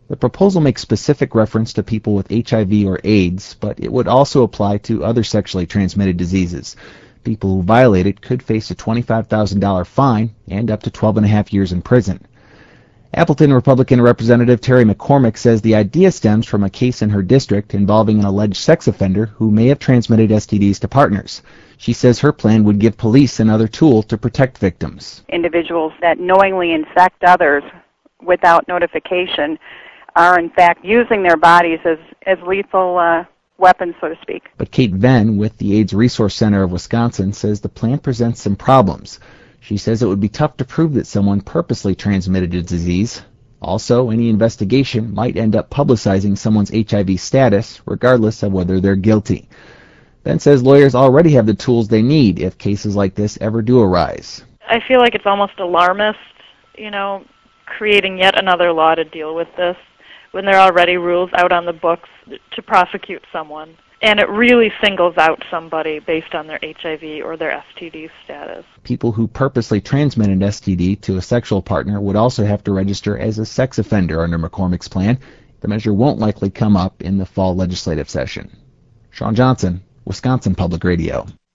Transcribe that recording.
The proposal makes specific reference to people with HIV or AIDS, but it would also apply to other sexually transmitted diseases. People who violate it could face a $25,000 fine and up to 12.5 years in prison. Appleton Republican Representative Terry McCormick says the idea stems from a case in her district involving an alleged sex offender who may have transmitted STDs to partners. She says her plan would give police another tool to protect victims. Individuals that knowingly infect others without notification are in fact using their bodies as lethal weapons, so to speak. But Kate Venn with the AIDS Resource Center of Wisconsin says the plan presents some problems. She says it would be tough to prove that someone purposely transmitted a disease. Also, any investigation might end up publicizing someone's HIV status, regardless of whether they're guilty. Venn says lawyers already have the tools they need if cases like this ever do arise. I feel like it's almost alarmist, creating yet another law to deal with this, when there are already rules out on the books to prosecute someone. And it really singles out somebody based on their HIV or their STD status. People who purposely transmit an STD to a sexual partner would also have to register as a sex offender under McCormick's plan. The measure won't likely come up in the fall legislative session. Sean Johnson, Wisconsin Public Radio.